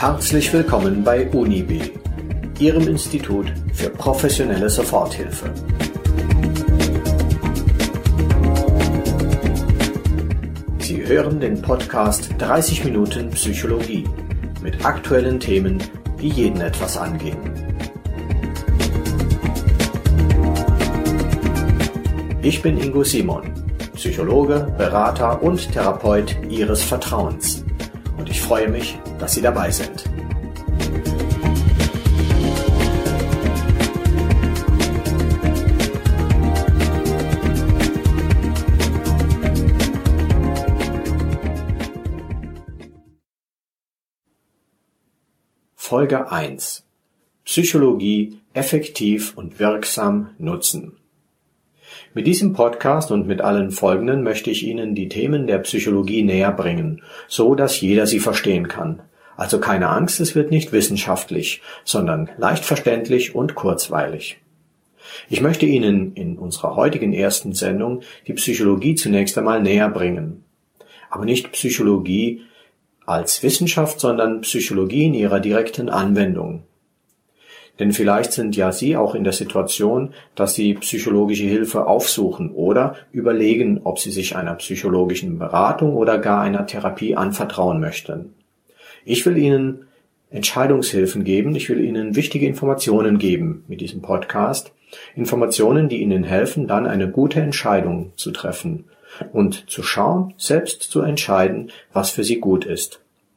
Herzlich willkommen bei UNIB, Ihrem Institut für professionelle Soforthilfe. Sie hören den Podcast 30 Minuten Psychologie mit aktuellen Themen, die jeden etwas angehen. Ich bin Ingo Simon, Psychologe, Berater und Therapeut Ihres Vertrauens. Und ich freue mich, dass Sie dabei sind. Folge 1: Psychologie effektiv und wirksam nutzen. Mit diesem Podcast und mit allen folgenden möchte ich Ihnen die Themen der Psychologie näher bringen, so dass jeder sie verstehen kann. Also keine Angst, es wird nicht wissenschaftlich, sondern leicht verständlich und kurzweilig. Ich möchte Ihnen in unserer heutigen ersten Sendung die Psychologie zunächst einmal näher bringen. Aber nicht Psychologie als Wissenschaft, sondern Psychologie in ihrer direkten Anwendung. Denn vielleicht sind ja Sie auch in der Situation, dass Sie psychologische Hilfe aufsuchen oder überlegen, ob Sie sich einer psychologischen Beratung oder gar einer Therapie anvertrauen möchten. Ich will Ihnen Entscheidungshilfen geben, ich will Ihnen wichtige Informationen geben mit diesem Podcast. Informationen, die Ihnen helfen, dann eine gute Entscheidung zu treffen und zu schauen, selbst zu entscheiden, was für Sie gut ist.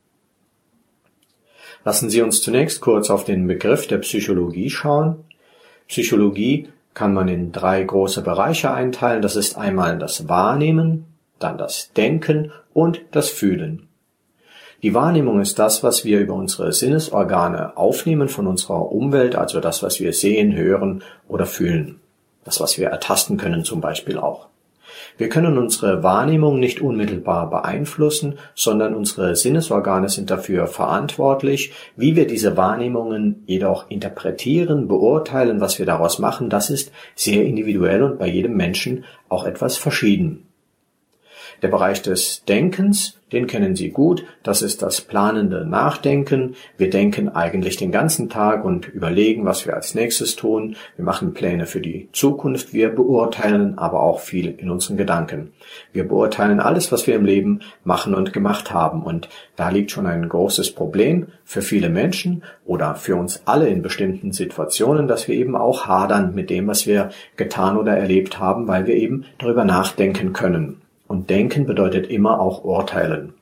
Lassen Sie uns zunächst kurz auf den Begriff der Psychologie schauen. Psychologie kann man in 3 große Bereiche einteilen. Das ist einmal das Wahrnehmen, dann das Denken und das Fühlen. Die Wahrnehmung ist das, was wir über unsere Sinnesorgane aufnehmen von unserer Umwelt, also das, was wir sehen, hören oder fühlen. Das, was wir ertasten können zum Beispiel auch. Wir können unsere Wahrnehmung nicht unmittelbar beeinflussen, sondern unsere Sinnesorgane sind dafür verantwortlich. Wie wir diese Wahrnehmungen jedoch interpretieren, beurteilen, was wir daraus machen, das ist sehr individuell und bei jedem Menschen auch etwas verschieden. Der Bereich des Denkens, den kennen Sie gut, das ist das planende Nachdenken. Wir denken eigentlich den ganzen Tag und überlegen, was wir als nächstes tun. Wir machen Pläne für die Zukunft, wir beurteilen aber auch viel in unseren Gedanken. Wir beurteilen alles, was wir im Leben machen und gemacht haben, und da liegt schon ein großes Problem für viele Menschen oder für uns alle in bestimmten Situationen, dass wir eben auch hadern mit dem, was wir getan oder erlebt haben, weil wir eben darüber nachdenken können. Und denken bedeutet immer auch urteilen.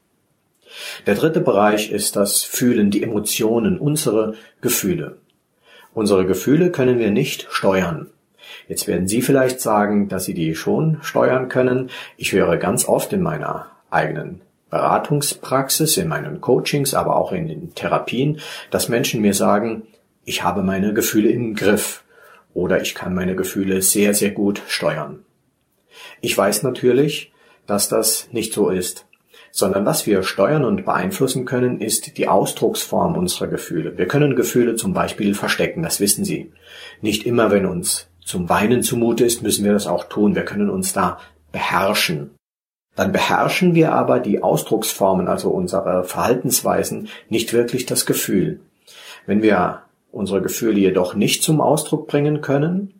Der dritte Bereich ist das Fühlen, die Emotionen, unsere Gefühle. Unsere Gefühle können wir nicht steuern. Jetzt werden Sie vielleicht sagen, dass Sie die schon steuern können. Ich höre ganz oft in meiner eigenen Beratungspraxis, in meinen Coachings, aber auch in den Therapien, dass Menschen mir sagen, ich habe meine Gefühle im Griff oder ich kann meine Gefühle sehr, sehr gut steuern. Ich weiß natürlich, dass das nicht so ist, sondern was wir steuern und beeinflussen können, ist die Ausdrucksform unserer Gefühle. Wir können Gefühle zum Beispiel verstecken, das wissen Sie. Nicht immer, wenn uns zum Weinen zumute ist, müssen wir das auch tun. Wir können uns da beherrschen. Dann beherrschen wir aber die Ausdrucksformen, also unsere Verhaltensweisen, nicht wirklich das Gefühl. Wenn wir unsere Gefühle jedoch nicht zum Ausdruck bringen können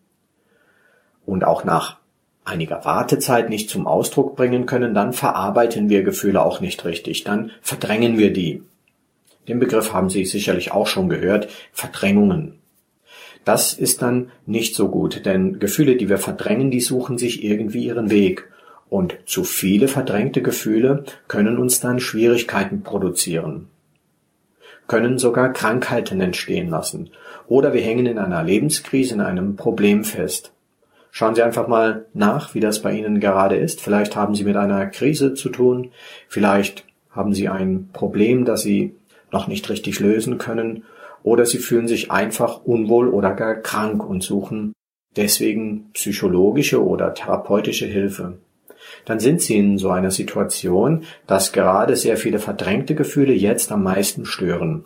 und auch nach einiger Wartezeit nicht zum Ausdruck bringen können, dann verarbeiten wir Gefühle auch nicht richtig, dann verdrängen wir die. Den Begriff haben Sie sicherlich auch schon gehört, Verdrängungen. Das ist dann nicht so gut, denn Gefühle, die wir verdrängen, die suchen sich irgendwie ihren Weg. Und zu viele verdrängte Gefühle können uns dann Schwierigkeiten produzieren, können sogar Krankheiten entstehen lassen. Oder wir hängen in einer Lebenskrise, in einem Problem fest. Schauen Sie einfach mal nach, wie das bei Ihnen gerade ist. Vielleicht haben Sie mit einer Krise zu tun. Vielleicht haben Sie ein Problem, das Sie noch nicht richtig lösen können. Oder Sie fühlen sich einfach unwohl oder gar krank und suchen deswegen psychologische oder therapeutische Hilfe. Dann sind Sie in so einer Situation, dass gerade sehr viele verdrängte Gefühle jetzt am meisten stören.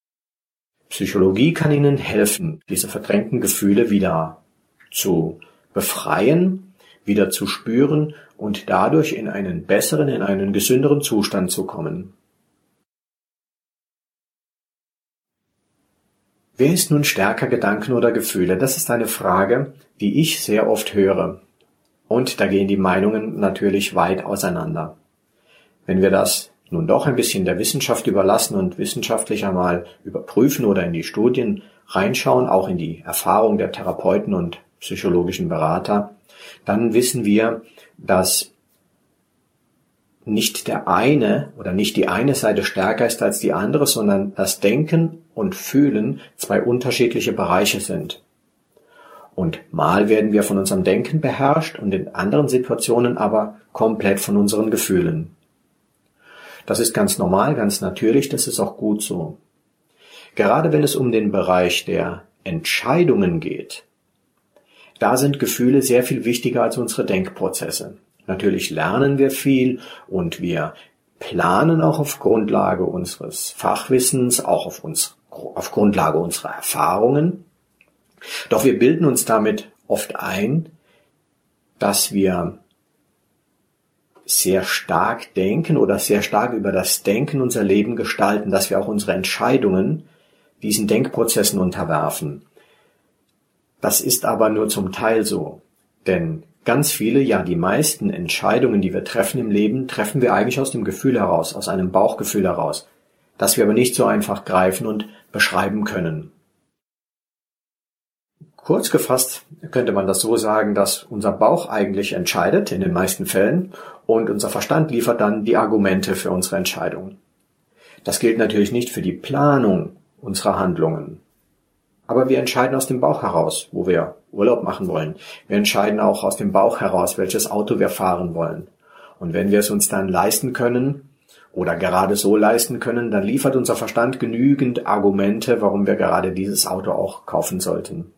Psychologie kann Ihnen helfen, diese verdrängten Gefühle wieder zu befreien, wieder zu spüren und dadurch in einen besseren, in einen gesünderen Zustand zu kommen. Wer ist nun stärker, Gedanken oder Gefühle? Das ist eine Frage, die ich sehr oft höre. Und da gehen die Meinungen natürlich weit auseinander. Wenn wir das nun doch ein bisschen der Wissenschaft überlassen und wissenschaftlich einmal überprüfen oder in die Studien reinschauen, auch in die Erfahrung der Therapeuten und psychologischen Berater, dann wissen wir, dass nicht der eine oder nicht die eine Seite stärker ist als die andere, sondern das Denken und Fühlen zwei unterschiedliche Bereiche sind. Und mal werden wir von unserem Denken beherrscht und in anderen Situationen aber komplett von unseren Gefühlen. Das ist ganz normal, ganz natürlich, das ist auch gut so. Gerade wenn es um den Bereich der Entscheidungen geht, da sind Gefühle sehr viel wichtiger als unsere Denkprozesse. Natürlich lernen wir viel und wir planen auch auf Grundlage unseres Fachwissens, auch auf Grundlage unserer Erfahrungen. Doch wir bilden uns damit oft ein, dass wir sehr stark denken oder sehr stark über das Denken unser Leben gestalten, dass wir auch unsere Entscheidungen diesen Denkprozessen unterwerfen. Das ist aber nur zum Teil so, denn ganz viele, ja die meisten Entscheidungen, die wir treffen im Leben, treffen wir eigentlich aus dem Gefühl heraus, aus einem Bauchgefühl heraus, das wir aber nicht so einfach greifen und beschreiben können. Kurz gefasst könnte man das so sagen, dass unser Bauch eigentlich entscheidet, in den meisten Fällen, und unser Verstand liefert dann die Argumente für unsere Entscheidung. Das gilt natürlich nicht für die Planung unserer Handlungen. Aber wir entscheiden aus dem Bauch heraus, wo wir Urlaub machen wollen. Wir entscheiden auch aus dem Bauch heraus, welches Auto wir fahren wollen. Und wenn wir es uns dann leisten können oder gerade so leisten können, dann liefert unser Verstand genügend Argumente, warum wir gerade dieses Auto auch kaufen sollten.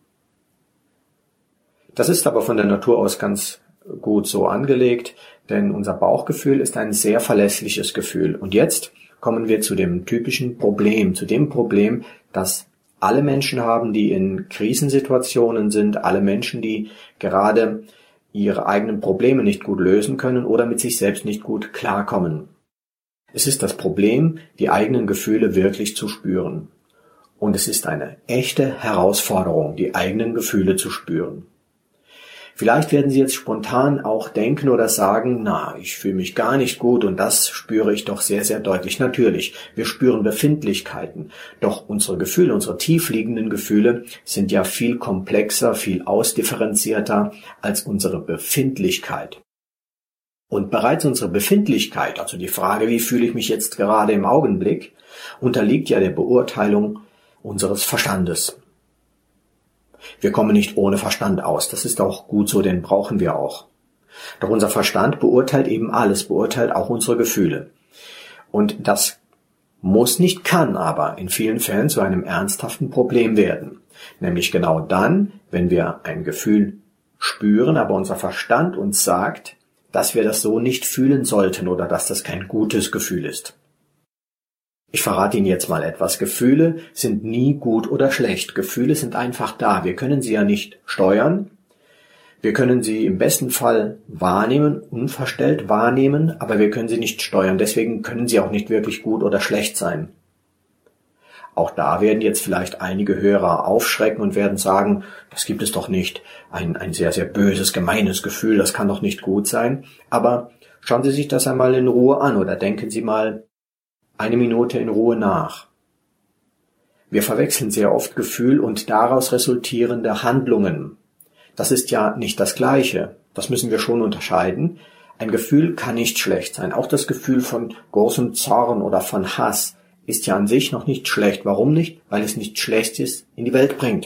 Das ist aber von der Natur aus ganz gut so angelegt, denn unser Bauchgefühl ist ein sehr verlässliches Gefühl. Und jetzt kommen wir zu dem typischen Problem, zu dem Problem, das alle Menschen haben, die in Krisensituationen sind, alle Menschen, die gerade ihre eigenen Probleme nicht gut lösen können oder mit sich selbst nicht gut klarkommen. Es ist das Problem, die eigenen Gefühle wirklich zu spüren. Und es ist eine echte Herausforderung, die eigenen Gefühle zu spüren. Vielleicht werden Sie jetzt spontan auch denken oder sagen, ich fühle mich gar nicht gut und das spüre ich doch sehr, sehr deutlich. Natürlich, wir spüren Befindlichkeiten, doch unsere Gefühle, unsere tiefliegenden Gefühle sind ja viel komplexer, viel ausdifferenzierter als unsere Befindlichkeit. Und bereits unsere Befindlichkeit, also die Frage, wie fühle ich mich jetzt gerade im Augenblick, unterliegt ja der Beurteilung unseres Verstandes. Wir kommen nicht ohne Verstand aus. Das ist auch gut so, den brauchen wir auch. Doch unser Verstand beurteilt eben alles, beurteilt auch unsere Gefühle. Und das muss nicht, kann aber in vielen Fällen zu einem ernsthaften Problem werden. Nämlich genau dann, wenn wir ein Gefühl spüren, aber unser Verstand uns sagt, dass wir das so nicht fühlen sollten oder dass das kein gutes Gefühl ist. Ich verrate Ihnen jetzt mal etwas. Gefühle sind nie gut oder schlecht. Gefühle sind einfach da. Wir können sie ja nicht steuern. Wir können sie im besten Fall wahrnehmen, unverstellt wahrnehmen, aber wir können sie nicht steuern. Deswegen können sie auch nicht wirklich gut oder schlecht sein. Auch da werden jetzt vielleicht einige Hörer aufschrecken und werden sagen, das gibt es doch nicht. Ein sehr, sehr böses, gemeines Gefühl, das kann doch nicht gut sein. Aber schauen Sie sich das einmal in Ruhe an oder denken Sie mal eine Minute in Ruhe nach. Wir verwechseln sehr oft Gefühl und daraus resultierende Handlungen. Das ist ja nicht das Gleiche. Das müssen wir schon unterscheiden. Ein Gefühl kann nicht schlecht sein. Auch das Gefühl von großem Zorn oder von Hass ist ja an sich noch nicht schlecht. Warum nicht? Weil es nicht Schlechtes in die Welt bringt.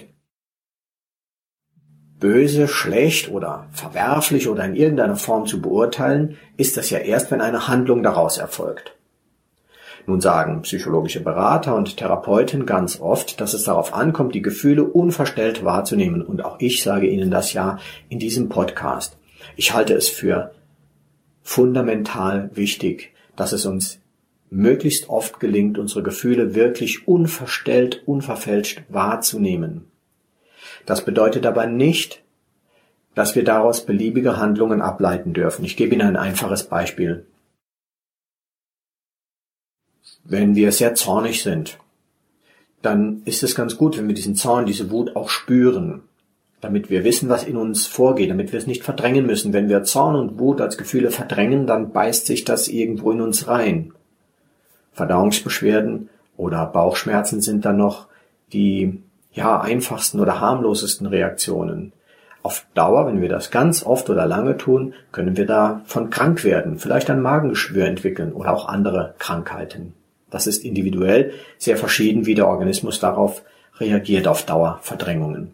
Böse, schlecht oder verwerflich oder in irgendeiner Form zu beurteilen, ist das ja erst, wenn eine Handlung daraus erfolgt. Nun sagen psychologische Berater und Therapeuten ganz oft, dass es darauf ankommt, die Gefühle unverstellt wahrzunehmen. Und auch ich sage Ihnen das ja in diesem Podcast. Ich halte es für fundamental wichtig, dass es uns möglichst oft gelingt, unsere Gefühle wirklich unverstellt, unverfälscht wahrzunehmen. Das bedeutet aber nicht, dass wir daraus beliebige Handlungen ableiten dürfen. Ich gebe Ihnen ein einfaches Beispiel. Wenn wir sehr zornig sind, dann ist es ganz gut, wenn wir diesen Zorn, diese Wut auch spüren, damit wir wissen, was in uns vorgeht, damit wir es nicht verdrängen müssen. Wenn wir Zorn und Wut als Gefühle verdrängen, dann beißt sich das irgendwo in uns rein. Verdauungsbeschwerden oder Bauchschmerzen sind dann noch die einfachsten oder harmlosesten Reaktionen. Auf Dauer, wenn wir das ganz oft oder lange tun, können wir davon krank werden, vielleicht ein Magengeschwür entwickeln oder auch andere Krankheiten. Das ist individuell sehr verschieden, wie der Organismus darauf reagiert, auf Dauerverdrängungen.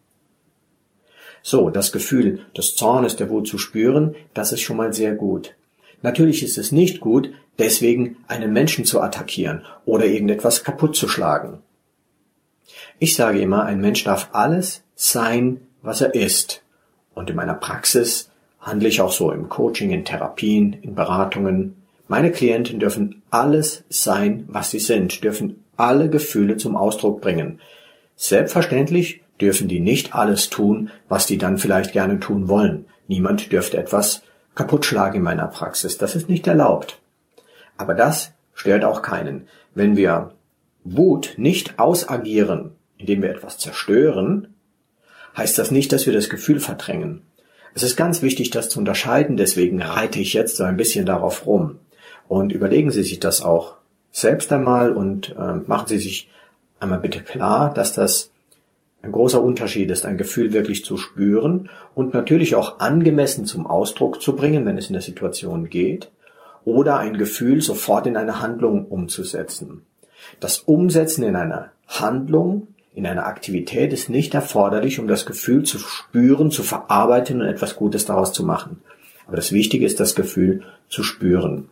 So, das Gefühl des Zornes, der Wut zu spüren, das ist schon mal sehr gut. Natürlich ist es nicht gut, deswegen einen Menschen zu attackieren oder irgendetwas kaputt zu schlagen. Ich sage immer, ein Mensch darf alles sein, was er ist. Und in meiner Praxis handle ich auch so im Coaching, in Therapien, in Beratungen. Meine Klienten dürfen alles sein, was sie sind, dürfen alle Gefühle zum Ausdruck bringen. Selbstverständlich dürfen die nicht alles tun, was die dann vielleicht gerne tun wollen. Niemand dürfte etwas kaputt schlagen in meiner Praxis. Das ist nicht erlaubt. Aber das stört auch keinen. Wenn wir Wut nicht ausagieren, indem wir etwas zerstören, heißt das nicht, dass wir das Gefühl verdrängen. Es ist ganz wichtig, das zu unterscheiden, deswegen reite ich jetzt so ein bisschen darauf rum. Und überlegen Sie sich das auch selbst einmal und machen Sie sich einmal bitte klar, dass das ein großer Unterschied ist, ein Gefühl wirklich zu spüren und natürlich auch angemessen zum Ausdruck zu bringen, wenn es in der Situation geht, oder ein Gefühl sofort in eine Handlung umzusetzen. Das Umsetzen in einer Handlung, in einer Aktivität ist nicht erforderlich, um das Gefühl zu spüren, zu verarbeiten und etwas Gutes daraus zu machen. Aber das Wichtige ist, das Gefühl zu spüren.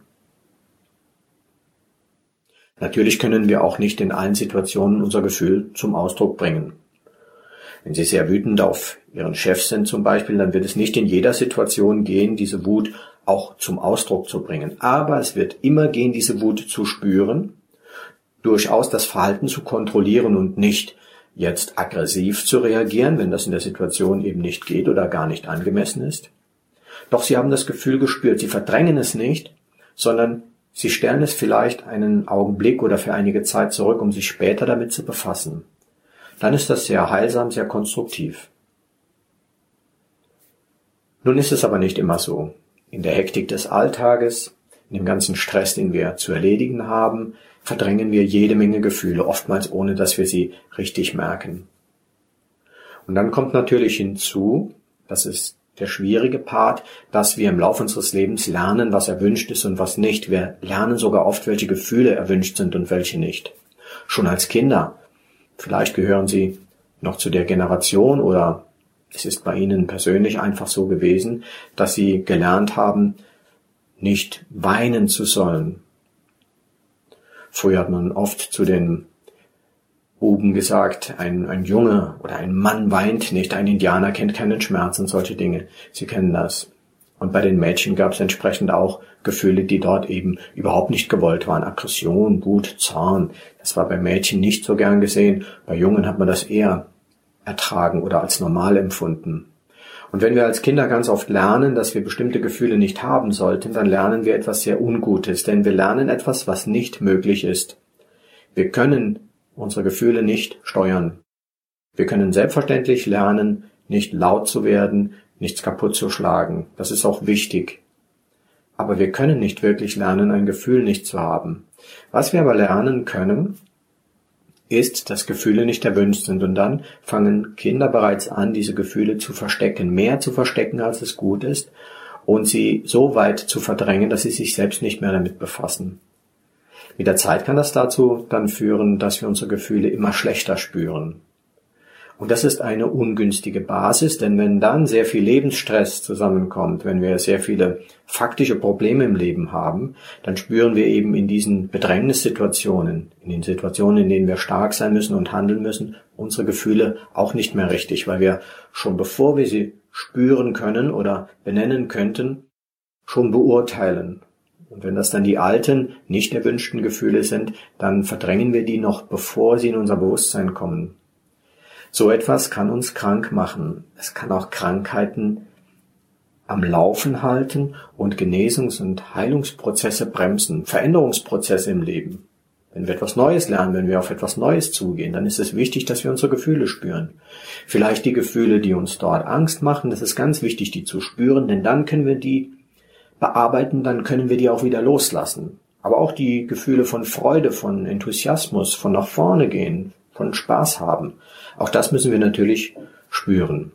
Natürlich können wir auch nicht in allen Situationen unser Gefühl zum Ausdruck bringen. Wenn Sie sehr wütend auf Ihren Chef sind zum Beispiel, dann wird es nicht in jeder Situation gehen, diese Wut auch zum Ausdruck zu bringen. Aber es wird immer gehen, diese Wut zu spüren, durchaus das Verhalten zu kontrollieren und nicht jetzt aggressiv zu reagieren, wenn das in der Situation eben nicht geht oder gar nicht angemessen ist. Doch Sie haben das Gefühl gespürt, Sie verdrängen es nicht, sondern Sie stellen es vielleicht einen Augenblick oder für einige Zeit zurück, um sich später damit zu befassen. Dann ist das sehr heilsam, sehr konstruktiv. Nun ist es aber nicht immer so. In der Hektik des Alltages, in dem ganzen Stress, den wir zu erledigen haben, verdrängen wir jede Menge Gefühle, oftmals ohne, dass wir sie richtig merken. Und dann kommt natürlich hinzu, das ist der schwierige Part, dass wir im Laufe unseres Lebens lernen, was erwünscht ist und was nicht. Wir lernen sogar oft, welche Gefühle erwünscht sind und welche nicht. Schon als Kinder. Vielleicht gehören Sie noch zu der Generation oder es ist bei Ihnen persönlich einfach so gewesen, dass Sie gelernt haben, nicht weinen zu sollen. Früher hat man oft zu den Buben gesagt, ein Junge oder ein Mann weint nicht, ein Indianer kennt keinen Schmerz und solche Dinge. Sie kennen das. Und bei den Mädchen gab es entsprechend auch Gefühle, die dort eben überhaupt nicht gewollt waren. Aggression, Wut, Zorn. Das war bei Mädchen nicht so gern gesehen. Bei Jungen hat man das eher ertragen oder als normal empfunden. Und wenn wir als Kinder ganz oft lernen, dass wir bestimmte Gefühle nicht haben sollten, dann lernen wir etwas sehr Ungutes, denn wir lernen etwas, was nicht möglich ist. Wir können unsere Gefühle nicht steuern. Wir können selbstverständlich lernen, nicht laut zu werden, nichts kaputt zu schlagen. Das ist auch wichtig. Aber wir können nicht wirklich lernen, ein Gefühl nicht zu haben. Was wir aber lernen können, ist, dass Gefühle nicht erwünscht sind. Und dann fangen Kinder bereits an, diese Gefühle zu verstecken, mehr zu verstecken, als es gut ist, und sie so weit zu verdrängen, dass sie sich selbst nicht mehr damit befassen. Mit der Zeit kann das dazu dann führen, dass wir unsere Gefühle immer schlechter spüren. Und das ist eine ungünstige Basis, denn wenn dann sehr viel Lebensstress zusammenkommt, wenn wir sehr viele faktische Probleme im Leben haben, dann spüren wir eben in diesen Bedrängnissituationen, in den Situationen, in denen wir stark sein müssen und handeln müssen, unsere Gefühle auch nicht mehr richtig, weil wir schon bevor wir sie spüren können oder benennen könnten, schon beurteilen. Und wenn das dann die alten, nicht erwünschten Gefühle sind, dann verdrängen wir die noch, bevor sie in unser Bewusstsein kommen. So etwas kann uns krank machen. Es kann auch Krankheiten am Laufen halten und Genesungs- und Heilungsprozesse bremsen, Veränderungsprozesse im Leben. Wenn wir etwas Neues lernen, wenn wir auf etwas Neues zugehen, dann ist es wichtig, dass wir unsere Gefühle spüren. Vielleicht die Gefühle, die uns dort Angst machen, das ist ganz wichtig, die zu spüren, denn dann können wir die bearbeiten, dann können wir die auch wieder loslassen. Aber auch die Gefühle von Freude, von Enthusiasmus, von nach vorne gehen, von Spaß haben, auch das müssen wir natürlich spüren.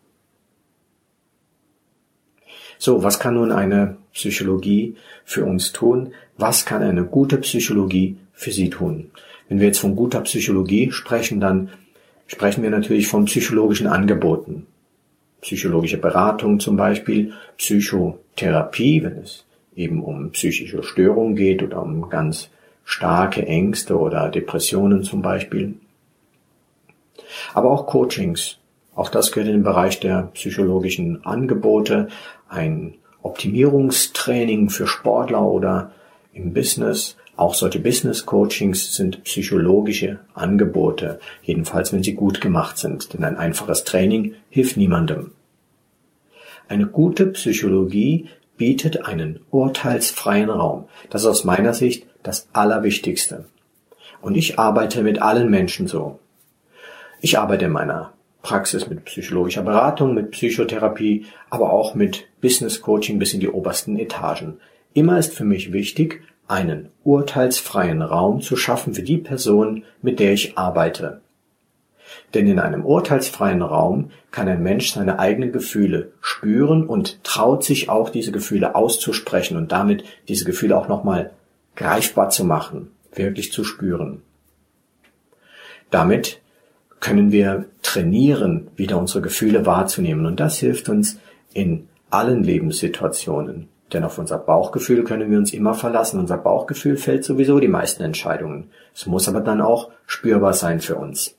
So, was kann nun eine Psychologie für uns tun? Was kann eine gute Psychologie für Sie tun? Wenn wir jetzt von guter Psychologie sprechen, dann sprechen wir natürlich von psychologischen Angeboten. Psychologische Beratung zum Beispiel, Psychotherapie, wenn es eben um psychische Störungen geht oder um ganz starke Ängste oder Depressionen zum Beispiel. Aber auch Coachings. Auch das gehört in den Bereich der psychologischen Angebote. Ein Optimierungstraining für Sportler oder im Business. Auch solche Business-Coachings sind psychologische Angebote, jedenfalls wenn sie gut gemacht sind, denn ein einfaches Training hilft niemandem. Eine gute Psychologie bietet einen urteilsfreien Raum. Das ist aus meiner Sicht das Allerwichtigste. Und ich arbeite mit allen Menschen so. Ich arbeite in meiner Praxis mit psychologischer Beratung, mit Psychotherapie, aber auch mit Business Coaching bis in die obersten Etagen. Immer ist für mich wichtig, einen urteilsfreien Raum zu schaffen für die Person, mit der ich arbeite. Denn in einem urteilsfreien Raum kann ein Mensch seine eigenen Gefühle spüren und traut sich auch, diese Gefühle auszusprechen und damit diese Gefühle auch nochmal greifbar zu machen, wirklich zu spüren. Damit können wir trainieren, wieder unsere Gefühle wahrzunehmen. Und das hilft uns in allen Lebenssituationen. Denn auf unser Bauchgefühl können wir uns immer verlassen. Unser Bauchgefühl fällt sowieso die meisten Entscheidungen. Es muss aber dann auch spürbar sein für uns.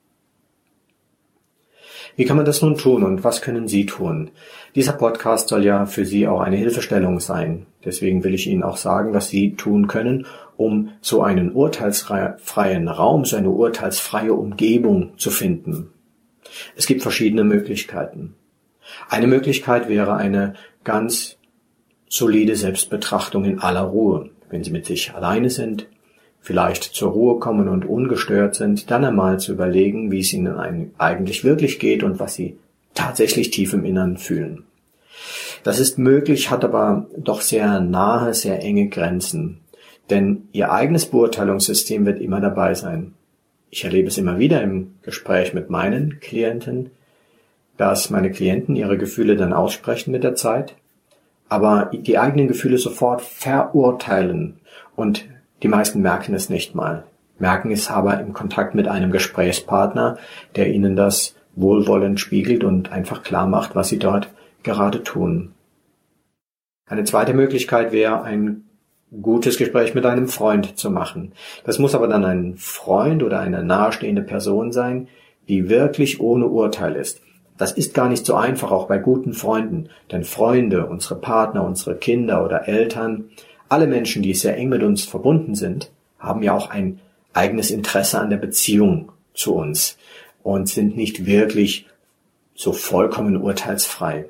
Wie kann man das nun tun und was können Sie tun? Dieser Podcast soll ja für Sie auch eine Hilfestellung sein. Deswegen will ich Ihnen auch sagen, was Sie tun können, um so einen urteilsfreien Raum, so eine urteilsfreie Umgebung zu finden. Es gibt verschiedene Möglichkeiten. Eine Möglichkeit wäre eine ganz solide Selbstbetrachtung in aller Ruhe. Wenn Sie mit sich alleine sind, vielleicht zur Ruhe kommen und ungestört sind, dann einmal zu überlegen, wie es Ihnen eigentlich wirklich geht und was Sie tatsächlich tief im Innern fühlen. Das ist möglich, hat aber doch sehr nahe, sehr enge Grenzen. Denn Ihr eigenes Beurteilungssystem wird immer dabei sein. Ich erlebe es immer wieder im Gespräch mit meinen Klienten, dass meine Klienten ihre Gefühle dann aussprechen mit der Zeit, aber die eigenen Gefühle sofort verurteilen und die meisten merken es nicht mal, merken es aber im Kontakt mit einem Gesprächspartner, der ihnen das wohlwollend spiegelt und einfach klar macht, was sie dort gerade tun. Eine zweite Möglichkeit wäre, ein gutes Gespräch mit einem Freund zu machen. Das muss aber dann ein Freund oder eine nahestehende Person sein, die wirklich ohne Urteil ist. Das ist gar nicht so einfach, auch bei guten Freunden, denn Freunde, unsere Partner, unsere Kinder oder Eltern, alle Menschen, die sehr eng mit uns verbunden sind, haben ja auch ein eigenes Interesse an der Beziehung zu uns und sind nicht wirklich so vollkommen urteilsfrei.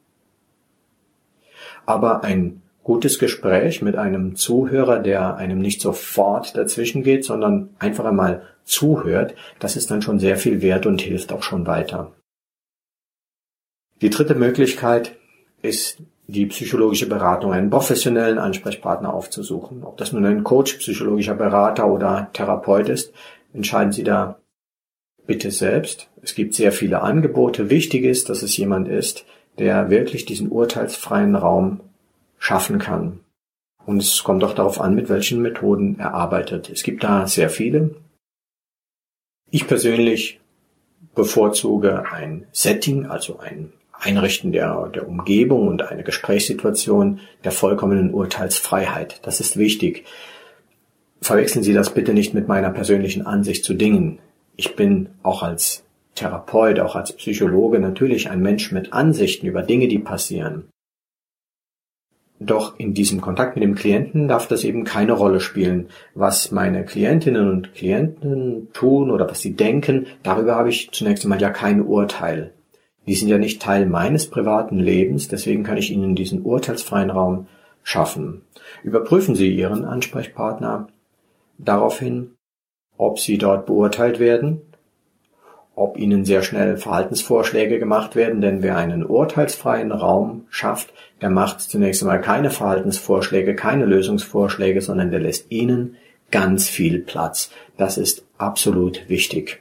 Aber ein gutes Gespräch mit einem Zuhörer, der einem nicht sofort dazwischen geht, sondern einfach einmal zuhört, das ist dann schon sehr viel wert und hilft auch schon weiter. Die dritte Möglichkeit ist die psychologische Beratung, einen professionellen Ansprechpartner aufzusuchen. Ob das nun ein Coach, psychologischer Berater oder Therapeut ist, entscheiden Sie da bitte selbst. Es gibt sehr viele Angebote. Wichtig ist, dass es jemand ist, der wirklich diesen urteilsfreien Raum schaffen kann. Und es kommt auch darauf an, mit welchen Methoden er arbeitet. Es gibt da sehr viele. Ich persönlich bevorzuge ein Setting, also ein Einrichten der Umgebung und eine Gesprächssituation der vollkommenen Urteilsfreiheit. Das ist wichtig. Verwechseln Sie das bitte nicht mit meiner persönlichen Ansicht zu Dingen. Ich bin auch als Therapeut, auch als Psychologe natürlich ein Mensch mit Ansichten über Dinge, die passieren. Doch in diesem Kontakt mit dem Klienten darf das eben keine Rolle spielen. Was meine Klientinnen und Klienten tun oder was sie denken, darüber habe ich zunächst einmal ja kein Urteil. Die sind ja nicht Teil meines privaten Lebens, deswegen kann ich Ihnen diesen urteilsfreien Raum schaffen. Überprüfen Sie Ihren Ansprechpartner, daraufhin, ob sie dort beurteilt werden, ob ihnen sehr schnell Verhaltensvorschläge gemacht werden, denn wer einen urteilsfreien Raum schafft, der macht zunächst einmal keine Verhaltensvorschläge, keine Lösungsvorschläge, sondern der lässt ihnen ganz viel Platz. Das ist absolut wichtig.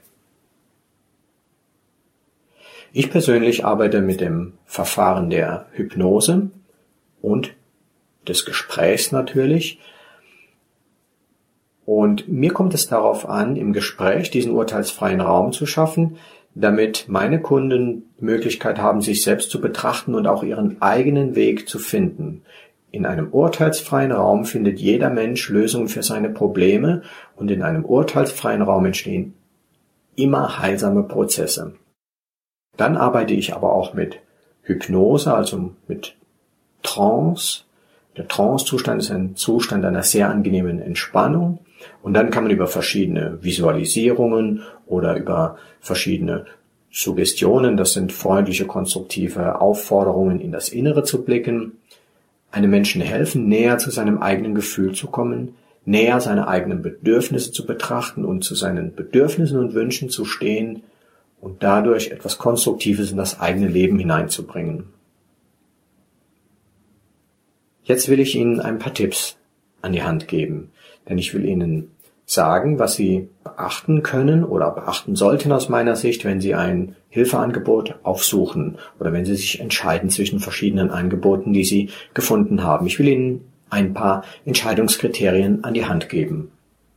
Ich persönlich arbeite mit dem Verfahren der Hypnose und des Gesprächs natürlich. Und mir kommt es darauf an, im Gespräch diesen urteilsfreien Raum zu schaffen, damit meine Kunden die Möglichkeit haben, sich selbst zu betrachten und auch ihren eigenen Weg zu finden. In einem urteilsfreien Raum findet jeder Mensch Lösungen für seine Probleme und in einem urteilsfreien Raum entstehen immer heilsame Prozesse. Dann arbeite ich aber auch mit Hypnose, also mit Trance. Der Trance-Zustand ist ein Zustand einer sehr angenehmen Entspannung. Und dann kann man über verschiedene Visualisierungen oder über verschiedene Suggestionen, das sind freundliche, konstruktive Aufforderungen, in das Innere zu blicken, einem Menschen helfen, näher zu seinem eigenen Gefühl zu kommen, näher seine eigenen Bedürfnisse zu betrachten und zu seinen Bedürfnissen und Wünschen zu stehen und dadurch etwas Konstruktives in das eigene Leben hineinzubringen. Jetzt will ich Ihnen ein paar Tipps an die Hand geben, denn ich will Ihnen sagen, was Sie beachten können oder beachten sollten aus meiner Sicht, wenn Sie ein Hilfeangebot aufsuchen oder wenn Sie sich entscheiden zwischen verschiedenen Angeboten, die Sie gefunden haben. Ich will Ihnen ein paar Entscheidungskriterien an die Hand geben.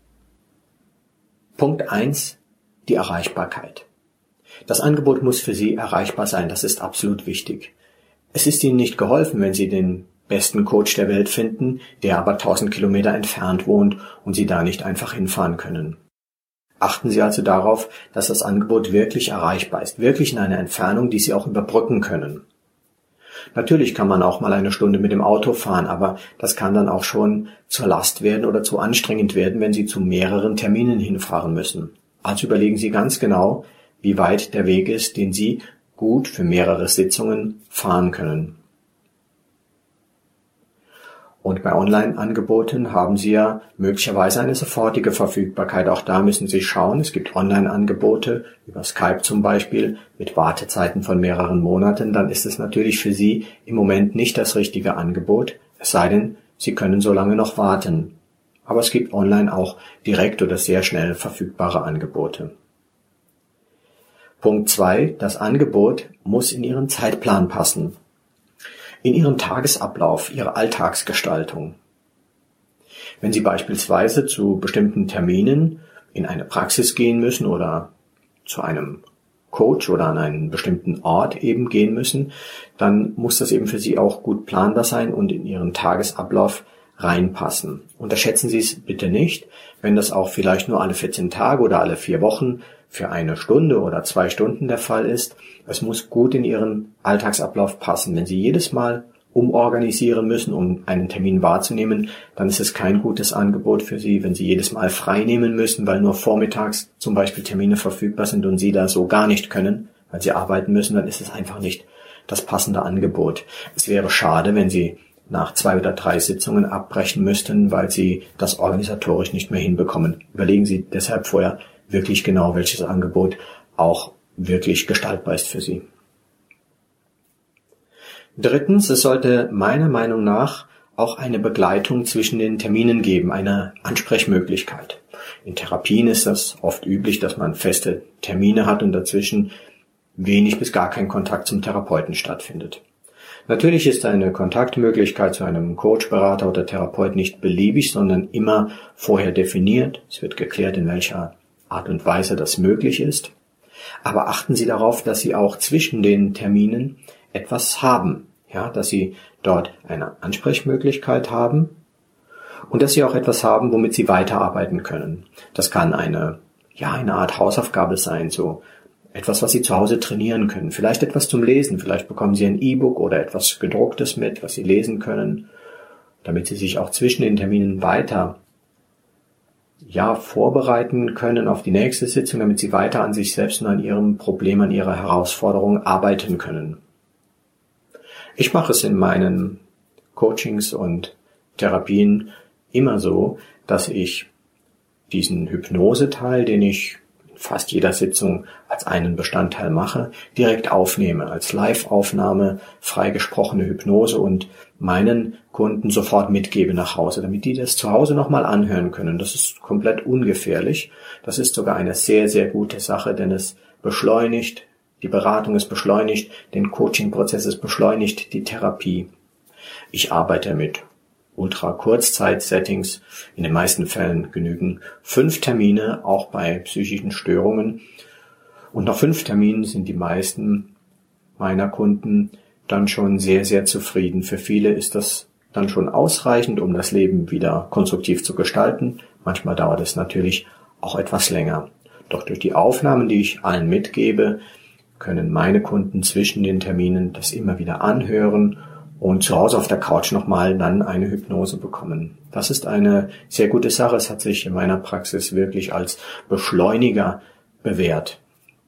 Punkt 1, die Erreichbarkeit. Das Angebot muss für Sie erreichbar sein, das ist absolut wichtig. Es ist Ihnen nicht geholfen, wenn Sie den besten Coach der Welt finden, der aber 1000 Kilometer entfernt wohnt und Sie da nicht einfach hinfahren können. Achten Sie also darauf, dass das Angebot wirklich erreichbar ist, wirklich in einer Entfernung, die Sie auch überbrücken können. Natürlich kann man auch mal eine Stunde mit dem Auto fahren, aber das kann dann auch schon zur Last werden oder zu anstrengend werden, wenn Sie zu mehreren Terminen hinfahren müssen. Also überlegen Sie ganz genau, wie weit der Weg ist, den Sie gut für mehrere Sitzungen fahren können. Und bei Online-Angeboten haben Sie ja möglicherweise eine sofortige Verfügbarkeit. Auch da müssen Sie schauen. Es gibt Online-Angebote, über Skype zum Beispiel, mit Wartezeiten von mehreren Monaten. Dann ist es natürlich für Sie im Moment nicht das richtige Angebot, es sei denn, Sie können so lange noch warten. Aber es gibt online auch direkt oder sehr schnell verfügbare Angebote. Punkt 2. Das Angebot muss in Ihren Zeitplan passen. In Ihren Tagesablauf, Ihre Alltagsgestaltung. Wenn Sie beispielsweise zu bestimmten Terminen in eine Praxis gehen müssen oder zu einem Coach oder an einen bestimmten Ort eben gehen müssen, dann muss das eben für Sie auch gut planbar sein und in Ihren Tagesablauf reinpassen. Unterschätzen Sie es bitte nicht, wenn das auch vielleicht nur alle 14 Tage oder alle 4 Wochen für eine Stunde oder 2 Stunden der Fall ist. Es muss gut in Ihren Alltagsablauf passen. Wenn Sie jedes Mal umorganisieren müssen, um einen Termin wahrzunehmen, dann ist es kein gutes Angebot für Sie. Wenn Sie jedes Mal frei nehmen müssen, weil nur vormittags zum Beispiel Termine verfügbar sind und Sie da so gar nicht können, weil Sie arbeiten müssen, dann ist es einfach nicht das passende Angebot. Es wäre schade, wenn Sie nach 2 oder 3 Sitzungen abbrechen müssten, weil Sie das organisatorisch nicht mehr hinbekommen. Überlegen Sie deshalb vorher wirklich genau, welches Angebot auch wirklich gestaltbar ist für Sie. Drittens, es sollte meiner Meinung nach auch eine Begleitung zwischen den Terminen geben, eine Ansprechmöglichkeit. In Therapien ist das oft üblich, dass man feste Termine hat und dazwischen wenig bis gar kein Kontakt zum Therapeuten stattfindet. Natürlich ist eine Kontaktmöglichkeit zu einem Coach, Berater oder Therapeut nicht beliebig, sondern immer vorher definiert. Es wird geklärt, in welcher Art und Weise das möglich ist. Aber achten Sie darauf, dass Sie auch zwischen den Terminen etwas haben, ja, dass Sie dort eine Ansprechmöglichkeit haben und dass Sie auch etwas haben, womit Sie weiterarbeiten können. Das kann eine Art Hausaufgabe sein, so etwas, was Sie zu Hause trainieren können. Vielleicht etwas zum Lesen, vielleicht bekommen Sie ein E-Book oder etwas Gedrucktes mit, was Sie lesen können, damit Sie sich auch zwischen den Terminen weiter vorbereiten können auf die nächste Sitzung, damit Sie weiter an sich selbst und an Ihrem Problem, an Ihrer Herausforderung arbeiten können. Ich mache es in meinen Coachings und Therapien immer so, dass ich diesen Hypnoseteil, den ich fast jeder Sitzung als einen Bestandteil mache, direkt aufnehme, als Live-Aufnahme, freigesprochene Hypnose und meinen Kunden sofort mitgebe nach Hause, damit die das zu Hause nochmal anhören können. Das ist komplett ungefährlich. Das ist sogar eine sehr, sehr gute Sache, denn es beschleunigt, die Beratung ist beschleunigt, den Coaching-Prozess ist beschleunigt, die Therapie. Ich arbeite mit Ultra-Kurzzeit-Settings. In den meisten Fällen genügen 5 Termine, auch bei psychischen Störungen. Und nach 5 Terminen sind die meisten meiner Kunden dann schon sehr, sehr zufrieden. Für viele ist das dann schon ausreichend, um das Leben wieder konstruktiv zu gestalten. Manchmal dauert es natürlich auch etwas länger. Doch durch die Aufnahmen, die ich allen mitgebe, können meine Kunden zwischen den Terminen das immer wieder anhören und zu Hause auf der Couch nochmal dann eine Hypnose bekommen. Das ist eine sehr gute Sache. Es hat sich in meiner Praxis wirklich als Beschleuniger bewährt.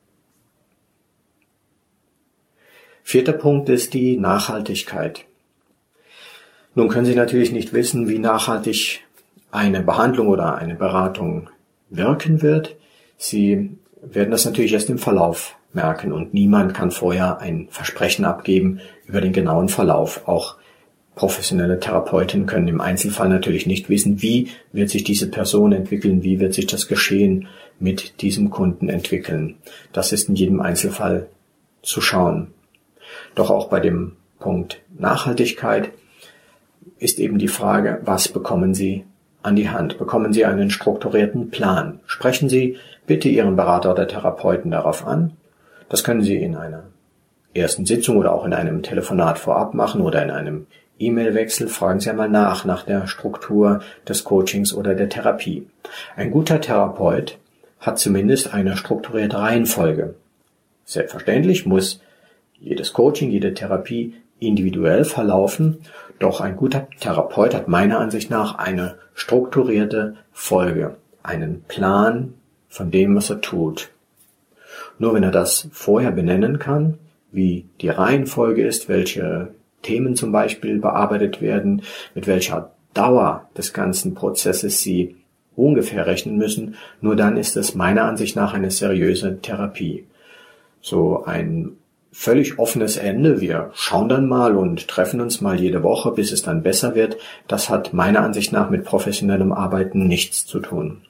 4. Punkt ist die Nachhaltigkeit. Nun können Sie natürlich nicht wissen, wie nachhaltig eine Behandlung oder eine Beratung wirken wird. Sie werden das natürlich erst im Verlauf merken und niemand kann vorher ein Versprechen abgeben über den genauen Verlauf. Auch professionelle Therapeuten können im Einzelfall natürlich nicht wissen, wie wird sich diese Person entwickeln, wie wird sich das Geschehen mit diesem Kunden entwickeln. Das ist in jedem Einzelfall zu schauen. Doch auch bei dem Punkt Nachhaltigkeit ist eben die Frage, was bekommen Sie an die Hand? Bekommen Sie einen strukturierten Plan? Sprechen Sie bitte Ihren Berater oder Therapeuten darauf an. Das können Sie in einer ersten Sitzung oder auch in einem Telefonat vorab machen oder in einem E-Mail-Wechsel. Fragen Sie einmal nach der Struktur des Coachings oder der Therapie. Ein guter Therapeut hat zumindest eine strukturierte Reihenfolge. Selbstverständlich muss jedes Coaching, jede Therapie individuell verlaufen, doch ein guter Therapeut hat meiner Ansicht nach eine strukturierte Folge, einen Plan von dem, was er tut. Nur wenn er das vorher benennen kann, wie die Reihenfolge ist, welche Themen zum Beispiel bearbeitet werden, mit welcher Dauer des ganzen Prozesses Sie ungefähr rechnen müssen, nur dann ist es meiner Ansicht nach eine seriöse Therapie. So ein völlig offenes Ende, wir schauen dann mal und treffen uns mal jede Woche, bis es dann besser wird, das hat meiner Ansicht nach mit professionellem Arbeiten nichts zu tun.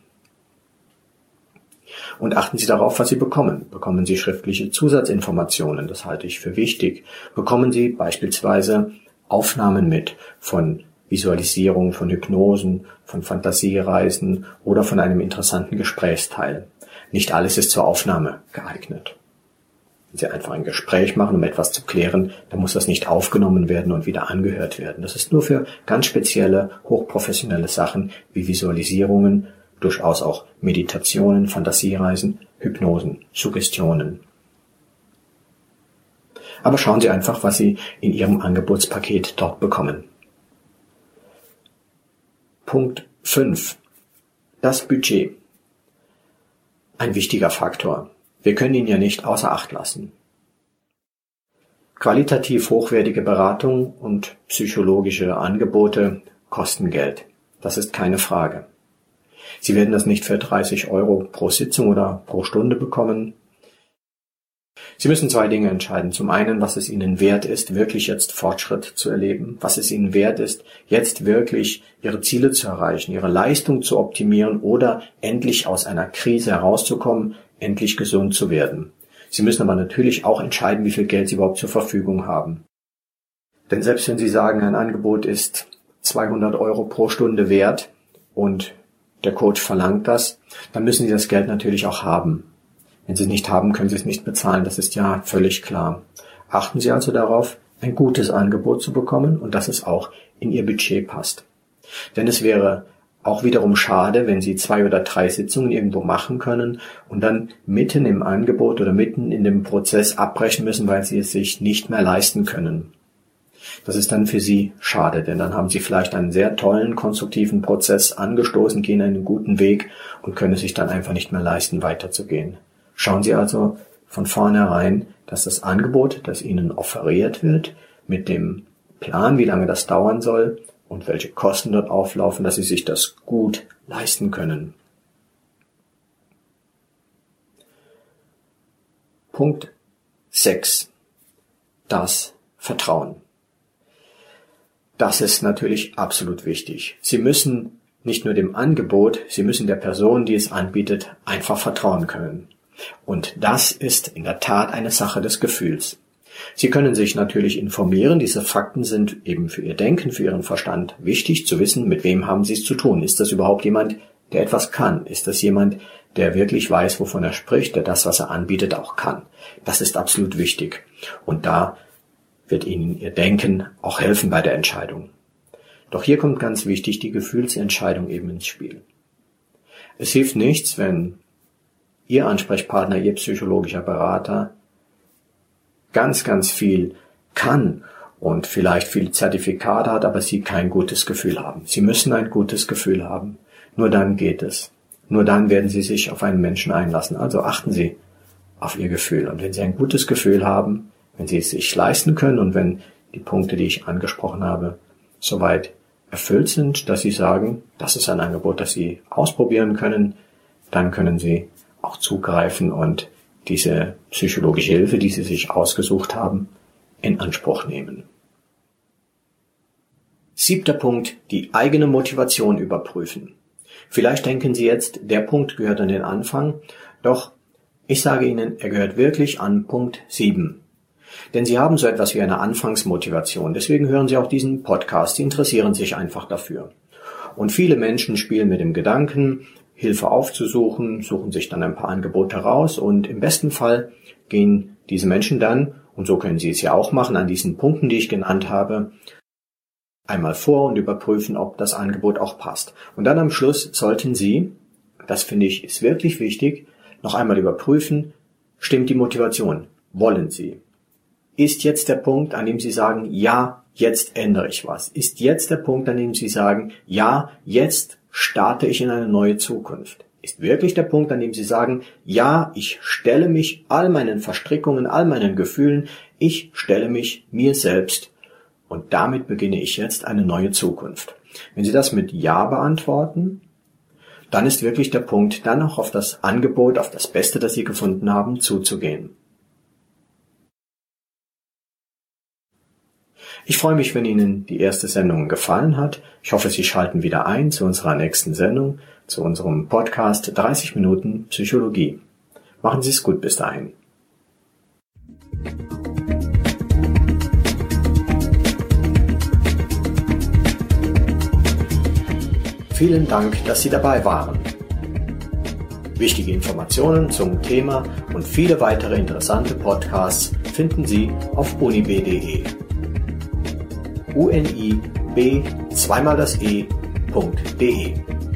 Und achten Sie darauf, was Sie bekommen. Bekommen Sie schriftliche Zusatzinformationen, das halte ich für wichtig. Bekommen Sie beispielsweise Aufnahmen mit von Visualisierung, von Hypnosen, von Fantasiereisen oder von einem interessanten Gesprächsteil. Nicht alles ist zur Aufnahme geeignet. Wenn Sie einfach ein Gespräch machen, um etwas zu klären, dann muss das nicht aufgenommen werden und wieder angehört werden. Das ist nur für ganz spezielle, hochprofessionelle Sachen wie Visualisierungen, durchaus auch Meditationen, Fantasiereisen, Hypnosen, Suggestionen. Aber schauen Sie einfach, was Sie in Ihrem Angebotspaket dort bekommen. Punkt 5. Das Budget. Ein wichtiger Faktor. Wir können ihn ja nicht außer Acht lassen. Qualitativ hochwertige Beratung und psychologische Angebote kosten Geld. Das ist keine Frage. Sie werden das nicht für 30 € pro Sitzung oder pro Stunde bekommen. Sie müssen 2 Dinge entscheiden. Zum einen, was es Ihnen wert ist, wirklich jetzt Fortschritt zu erleben. Was es Ihnen wert ist, jetzt wirklich Ihre Ziele zu erreichen, Ihre Leistung zu optimieren oder endlich aus einer Krise herauszukommen, endlich gesund zu werden. Sie müssen aber natürlich auch entscheiden, wie viel Geld Sie überhaupt zur Verfügung haben. Denn selbst wenn Sie sagen, ein Angebot ist 200 € pro Stunde wert und der Coach verlangt das, dann müssen Sie das Geld natürlich auch haben. Wenn Sie es nicht haben, können Sie es nicht bezahlen, das ist ja völlig klar. Achten Sie also darauf, ein gutes Angebot zu bekommen und dass es auch in Ihr Budget passt. Denn es wäre auch wiederum schade, wenn Sie 2 oder 3 Sitzungen irgendwo machen können und dann mitten im Angebot oder mitten in dem Prozess abbrechen müssen, weil Sie es sich nicht mehr leisten können. Das ist dann für Sie schade, denn dann haben Sie vielleicht einen sehr tollen, konstruktiven Prozess angestoßen, gehen einen guten Weg und können es sich dann einfach nicht mehr leisten, weiterzugehen. Schauen Sie also von vornherein, dass das Angebot, das Ihnen offeriert wird, mit dem Plan, wie lange das dauern soll und welche Kosten dort auflaufen, dass Sie sich das gut leisten können. Punkt 6. Das Vertrauen. Das ist natürlich absolut wichtig. Sie müssen nicht nur dem Angebot, Sie müssen der Person, die es anbietet, einfach vertrauen können. Und das ist in der Tat eine Sache des Gefühls. Sie können sich natürlich informieren. Diese Fakten sind eben für Ihr Denken, für Ihren Verstand wichtig zu wissen, mit wem haben Sie es zu tun. Ist das überhaupt jemand, der etwas kann? Ist das jemand, der wirklich weiß, wovon er spricht, der das, was er anbietet, auch kann? Das ist absolut wichtig. Und da wird Ihnen Ihr Denken auch helfen bei der Entscheidung. Doch hier kommt ganz wichtig die Gefühlsentscheidung eben ins Spiel. Es hilft nichts, wenn Ihr Ansprechpartner, Ihr psychologischer Berater ganz, ganz viel kann und vielleicht viele Zertifikate hat, aber Sie kein gutes Gefühl haben. Sie müssen ein gutes Gefühl haben. Nur dann geht es. Nur dann werden Sie sich auf einen Menschen einlassen. Also achten Sie auf Ihr Gefühl. Und wenn Sie ein gutes Gefühl haben, wenn Sie es sich leisten können und wenn die Punkte, die ich angesprochen habe, soweit erfüllt sind, dass Sie sagen, das ist ein Angebot, das Sie ausprobieren können, dann können Sie auch zugreifen und diese psychologische Hilfe, die Sie sich ausgesucht haben, in Anspruch nehmen. 7. Punkt, die eigene Motivation überprüfen. Vielleicht denken Sie jetzt, der Punkt gehört an den Anfang, doch ich sage Ihnen, er gehört wirklich an Punkt 7. Denn Sie haben so etwas wie eine Anfangsmotivation, deswegen hören Sie auch diesen Podcast, Sie interessieren sich einfach dafür. Und viele Menschen spielen mit dem Gedanken, Hilfe aufzusuchen, suchen sich dann ein paar Angebote heraus und im besten Fall gehen diese Menschen dann, und so können Sie es ja auch machen, an diesen Punkten, die ich genannt habe, einmal vor und überprüfen, ob das Angebot auch passt. Und dann am Schluss sollten Sie, das finde ich ist wirklich wichtig, noch einmal überprüfen, stimmt die Motivation? Wollen Sie? Ist jetzt der Punkt, an dem Sie sagen, ja, jetzt ändere ich was? Ist jetzt der Punkt, an dem Sie sagen, ja, jetzt starte ich in eine neue Zukunft? Ist wirklich der Punkt, an dem Sie sagen, ja, ich stelle mich all meinen Verstrickungen, all meinen Gefühlen, ich stelle mich mir selbst und damit beginne ich jetzt eine neue Zukunft? Wenn Sie das mit Ja beantworten, dann ist wirklich der Punkt, dann auch auf das Angebot, auf das Beste, das Sie gefunden haben, zuzugehen. Ich freue mich, wenn Ihnen die erste Sendung gefallen hat. Ich hoffe, Sie schalten wieder ein zu unserer nächsten Sendung, zu unserem Podcast 30 Minuten Psychologie. Machen Sie es gut bis dahin. Vielen Dank, dass Sie dabei waren. Wichtige Informationen zum Thema und viele weitere interessante Podcasts finden Sie auf unib.de. unib, zweimal das e.de